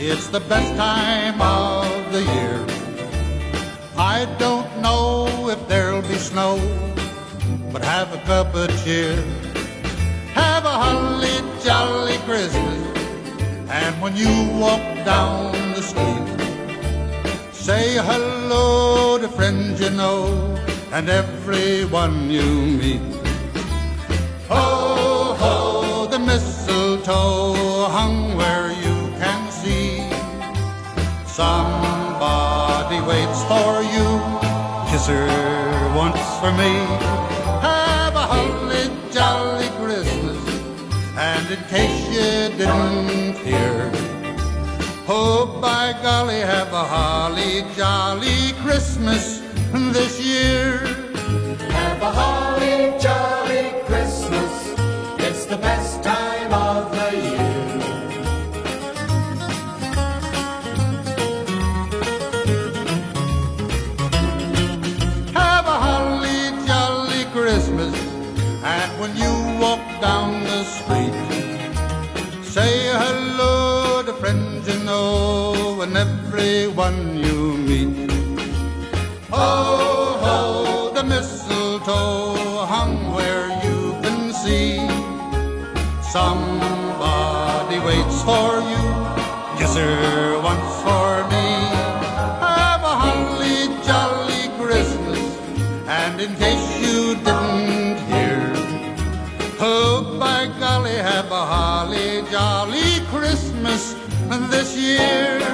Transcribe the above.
It's the best time of the year. I don't know if there'll be snow, but have a cup of cheer. Have a holly jolly Christmas, and when you walk down the street, say hello to friends you know and everyone you meet. Ho, ho, the mistletoe hung where you can see. Somebody waits for you, kiss her once for me. Have a holly jolly Christmas, and in case you didn't hear, oh, by golly, have a holly jolly Christmas this year. Have a holly jolly Christmas, it's the best time of the year. Have a holly jolly Christmas, and when you walk down the street, say hello to friends you know and everyone you meet. Oh, ho, the mistletoe hung where you can see. Somebody waits for you, kiss her once for me. Have a holly jolly Christmas, and in case you didn't hear, oh, by golly, have a holly jolly Christmas this year.